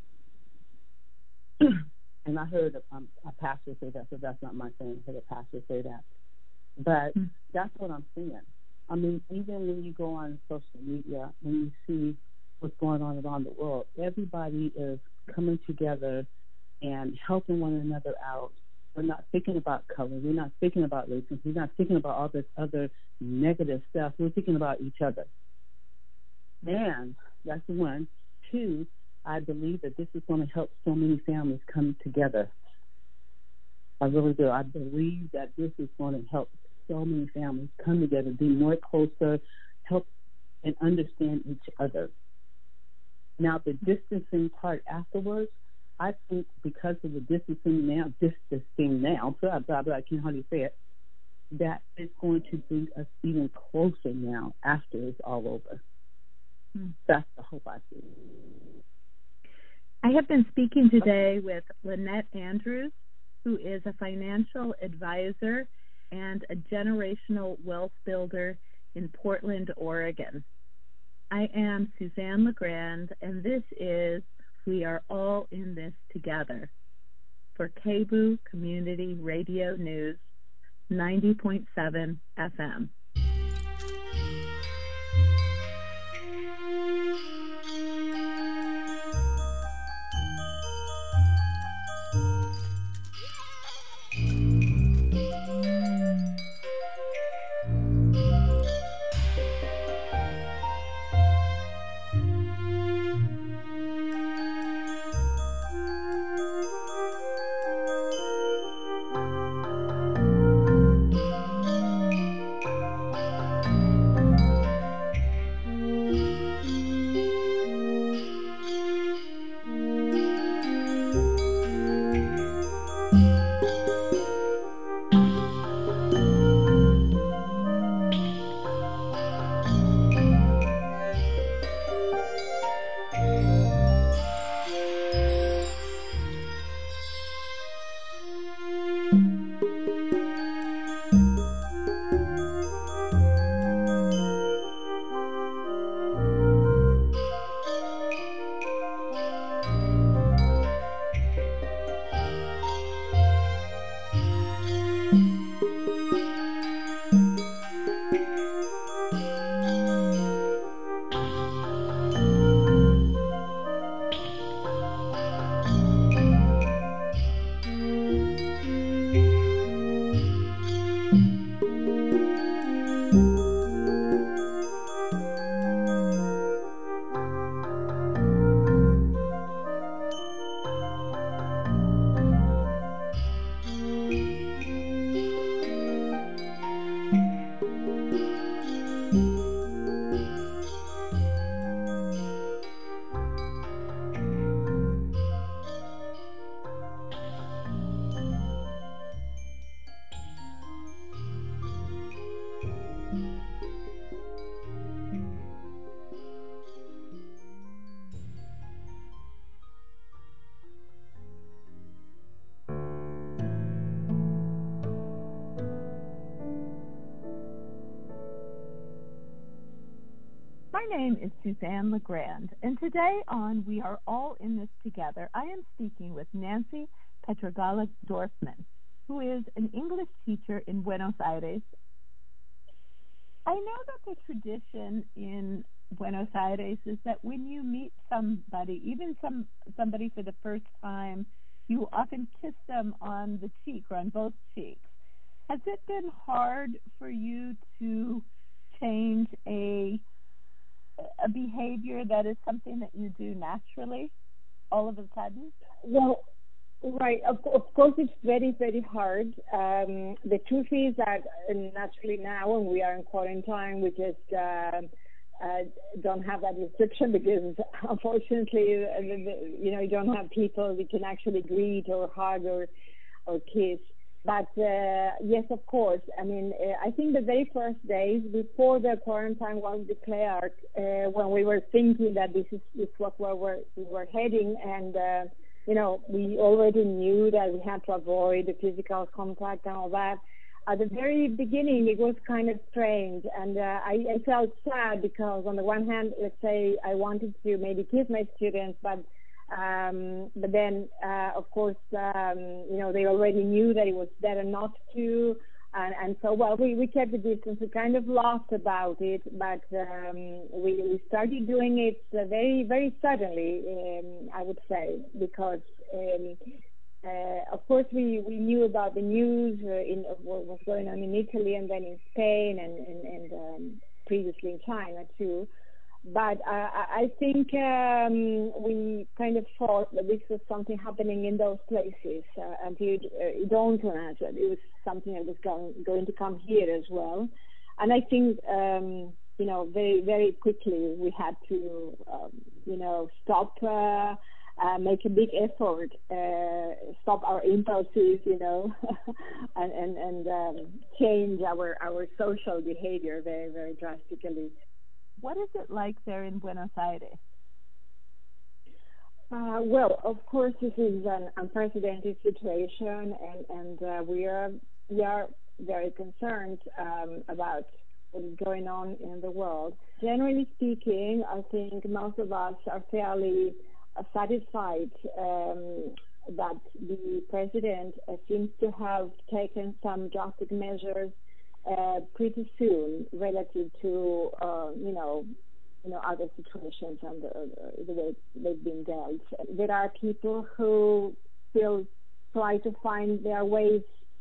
And I heard a pastor say that, so that's not my thing. I heard a pastor say that. But that's what I'm seeing. I mean, even when you go on social media and you see what's going on around the world, everybody is coming together and helping one another out. We're not thinking about color. We're not thinking about racism. We're not thinking about all this other negative stuff. We're thinking about each other. And that's one. Two, I believe that this is going to help so many families come together. I really do. I believe that this is going to help so many families come together, be more closer, help and understand each other. Now, the distancing part afterwards, I think because of the distancing now, blah, blah, blah, I can't hardly say it, that is going to bring us even closer now after it's all over. That's the hope I see. I have been speaking today with Lynette Andrews, who is a financial advisor and a generational wealth builder in Portland, Oregon. I am Suzanne LeGrand, and this is We Are All in This Together for KBOO Community Radio News 90.7 FM. My name is Suzanne LeGrand, and today on We Are All in This Together, I am speaking with Nancy Petrogala-Dorfman, who is an English teacher in Buenos Aires. I know that the tradition in Buenos Aires is that when you meet somebody, even somebody for the first time, you often kiss them on the cheek or on both cheeks. Has it been hard for you to change a behavior that is something that you do naturally all of a sudden? Well, right. Of course, it's very, very hard. The truth is that naturally now, when we are in quarantine, we just don't have that restriction because, unfortunately, you don't have people we can actually greet or hug or kiss. But yes, of course. I mean, I think the very first days before the quarantine was declared, when we were thinking that this is what we were heading, and we already knew that we had to avoid the physical contact and all that. At the very beginning, it was kind of strange, and I felt sad because on the one hand, let's say I wanted to maybe kiss my students, but then, of course, they already knew that it was better not to. And so, well, we kept the distance. We kind of laughed about it, but we started doing it very, very suddenly, I would say, because, of course, we knew about the news in what was going on in Italy and then in Spain and previously in China, too. But I think we kind of thought that this was something happening in those places until it dawned on us that it was something that was going to come here as well. And I think, very, very quickly we had to, stop, make a big effort, stop our impulses, and change our social behavior very, very drastically. What is it like there in Buenos Aires? Well, of course, this is an unprecedented situation, and we are very concerned about what is going on in the world. Generally speaking, I think most of us are fairly satisfied that the president seems to have taken some drastic measures pretty soon relative to other situations and the way they've been dealt. There are people who still try to find their ways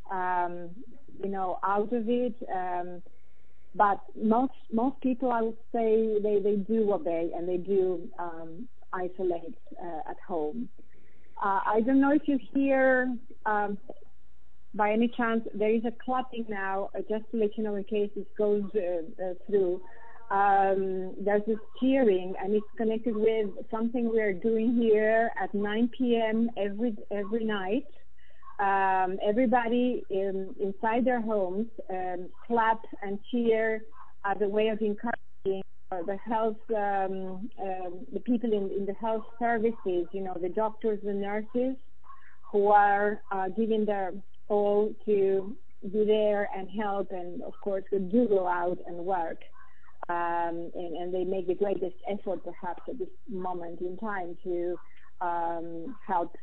out of it, but most people, I would say, they do obey and they do isolate at home. I don't know if you hear by any chance, there is a clapping now, just to let you know in case this goes through. There's this cheering, and it's connected with something we're doing here at 9 p.m. every night. Everybody inside their homes clap and cheer as a way of encouraging the health, the people in the health services, the doctors, the nurses, who are giving their all to be there and help, and of course who do go out and work, and they make the greatest effort perhaps at this moment in time to help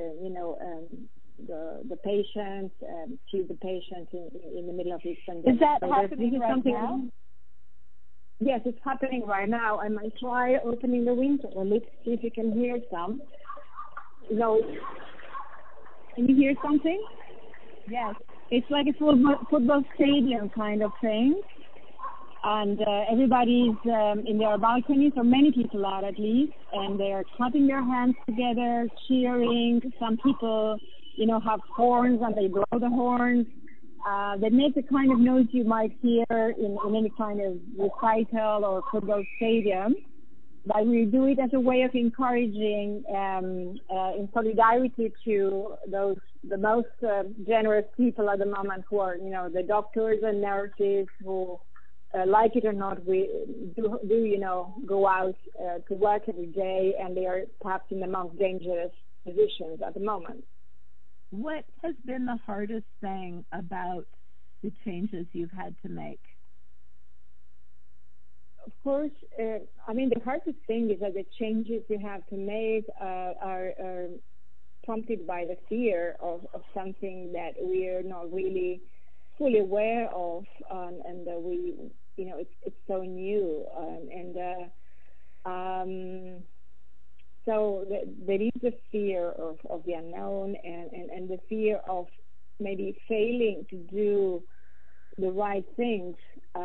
the patients, treat the patients in the middle of this pandemic. Is that happening right now? Yes, it's happening right now. I might try opening the window. Let's see if you can hear some. No, can you hear something? Yes. It's like a football stadium kind of thing. And everybody's in their balconies, or many people are at least, and they're clapping their hands together, cheering. Some people, have horns and they blow the horns. They make the kind of noise you might hear in any kind of recital or football stadium. But we do it as a way of encouraging, in solidarity to the most generous people at the moment, who are, the doctors and nurses who, like it or not, we do go out to work every day, and they are perhaps in the most dangerous positions at the moment. What has been the hardest thing about the changes you've had to make? Of course, the hardest thing is that the changes you have to make are prompted by the fear of something that we are not really fully aware of, and we, it's so new, so there is a fear of the unknown, and the fear of maybe failing to do the right things,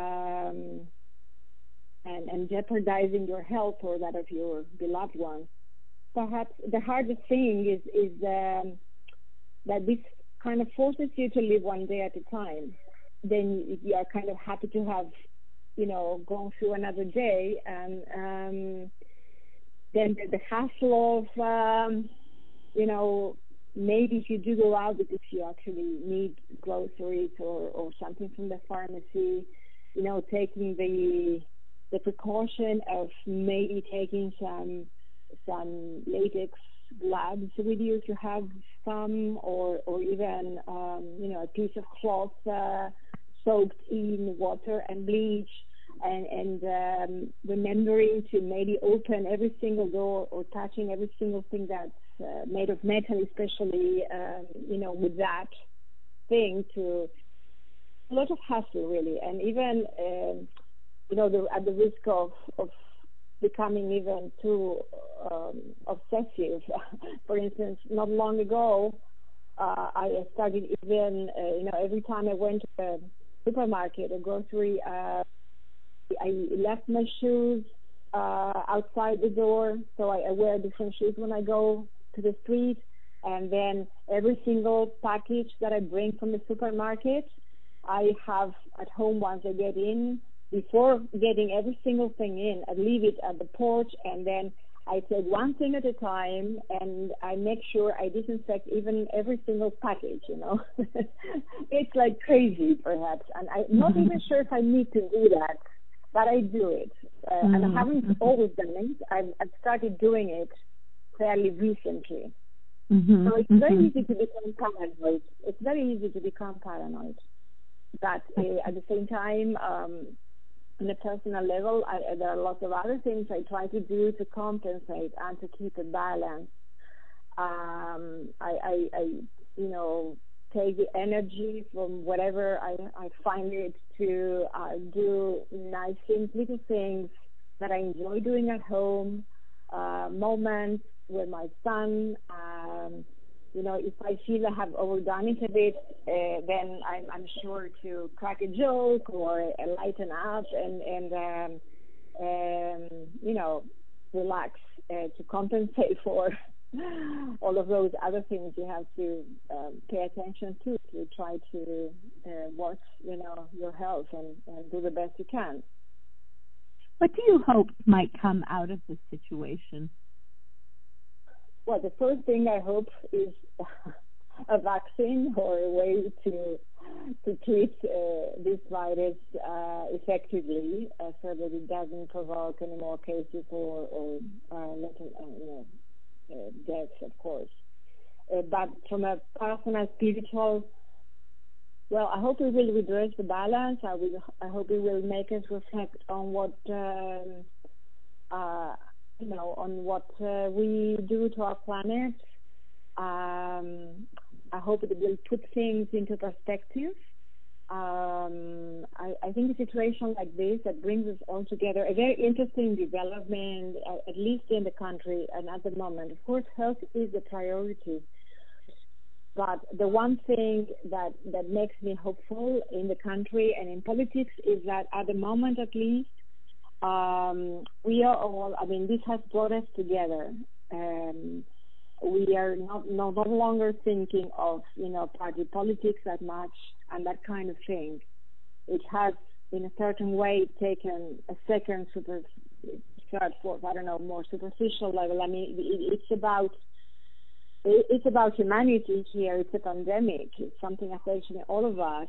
and jeopardizing your health or that of your beloved ones. Perhaps the hardest thing is that this kind of forces you to live one day at a time. Then you are kind of happy to have, gone through another day, and then the hassle of, maybe if you do go out because you actually need groceries or something from the pharmacy, taking the precaution of maybe taking some latex gloves with you if you have some, or even a piece of cloth soaked in water and bleach, and remembering to maybe open every single door or touching every single thing that's made of metal, especially with that thing, to a lot of hassle, really, and even at the risk of becoming even too obsessive. For instance, not long ago, I started even every time I went to a supermarket or grocery, I left my shoes outside the door, so I wear different shoes when I go to the street. And then every single package that I bring from the supermarket, I have at home once I get in. Before getting every single thing in, I leave it at the porch, and then I take one thing at a time, and I make sure I disinfect even every single package, It's like crazy, perhaps, and I'm not even sure if I need to do that, but I do it. And I haven't always done it. I've started doing it fairly recently. So it's very easy to become paranoid. It's very easy to become paranoid. But at the same time, on a personal level, there are lots of other things I try to do to compensate and to keep a balance. I take the energy from whatever I find it to do nice things, little things that I enjoy doing at home, moments with my son. If I feel I have overdone it a bit, then I'm sure to crack a joke or lighten up and relax to compensate for all of those other things you have to pay attention to try to watch, your health and do the best you can. What do you hope might come out of this situation? Well, the first thing I hope is a vaccine or a way to treat this virus effectively, so that it doesn't provoke any more cases or deaths, of course. But from a personal, spiritual, well, I hope it will redress the balance. I hope it will make us reflect on what. On what we do to our planet. I hope it will put things into perspective. I think a situation like this that brings us all together, a very interesting development, at least in the country and at the moment. Of course, health is the priority. But the one thing that makes me hopeful in the country and in politics is that at the moment, at least, we are all, this has brought us together. We are no longer thinking of, party politics that much and that kind of thing. It has, in a certain way, taken a second, third, fourth, more superficial level. It's about humanity here. It's a pandemic. It's something affecting all of us.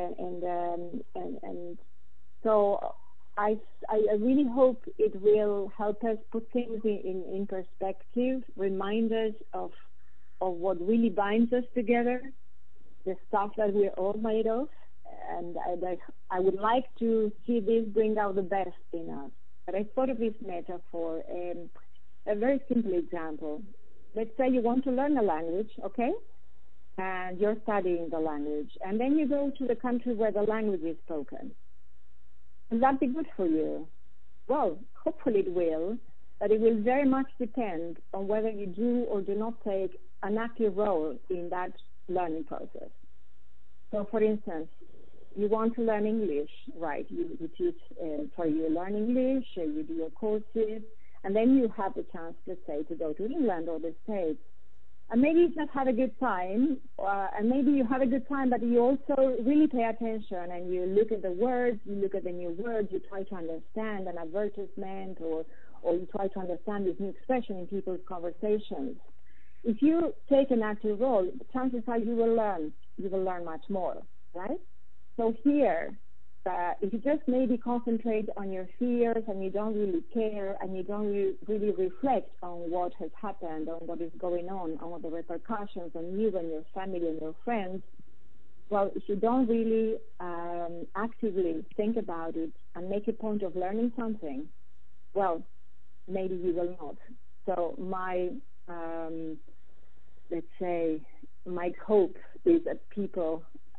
And so I really hope it will help us put things in perspective, remind us of what really binds us together, the stuff that we're all made of. And I would like to see this bring out the best in us. But I thought of this metaphor, a very simple example. Let's say you want to learn a language, okay? And you're studying the language. And then you go to the country where the language is spoken. Will that be good for you? Well, hopefully it will, but it will very much depend on whether you do or do not take an active role in that learning process. So, for instance, you want to learn English, right? You teach, you learn English, you do your courses, and then you have the chance, let's say, to go to England or the States. And maybe you just had a good time, and maybe you had a good time, but you also really pay attention and you look at the words, you look at the new words, you try to understand an advertisement or you try to understand this new expression in people's conversations. If you take an active role, chances are you will learn much more, right? So here, if you just maybe concentrate on your fears and you don't really care and you don't really reflect on what has happened, on what is going on what the repercussions on you and your family and your friends, well, if you don't really actively think about it and make a point of learning something, well, maybe you will not. So my, let's say, my hope is that people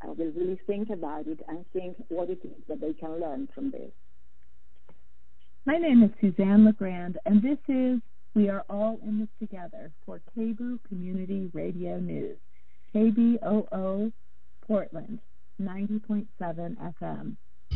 will really think about it and think what it is that they can learn from this. My name is Suzanne LeGrand, and this is We Are All in This Together for KBOO Community Radio News, KBOO Portland, 90.7 FM.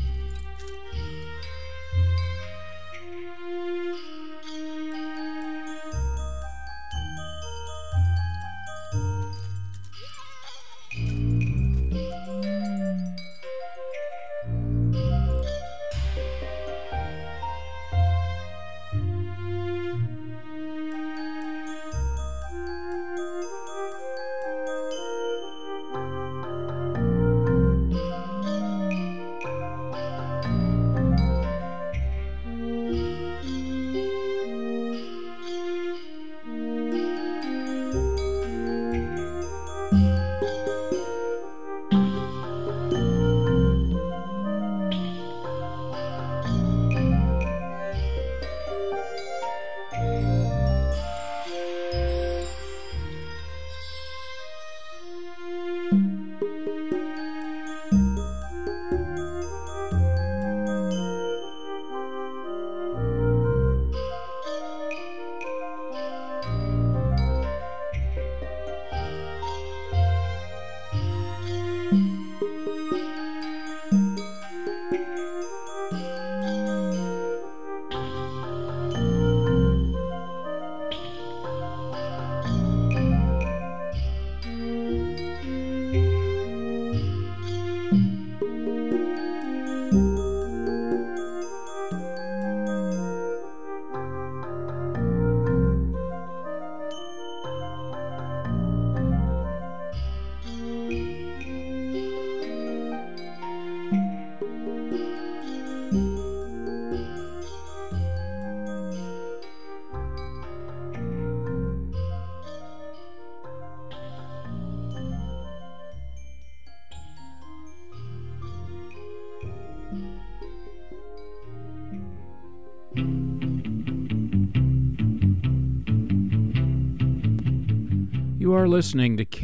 You are listening to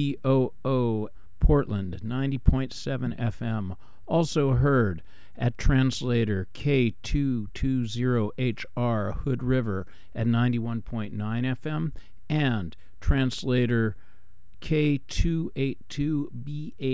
KBOO Portland 90.7 FM, also heard at translator K220HR Hood River at 91.9 FM and translator K282BA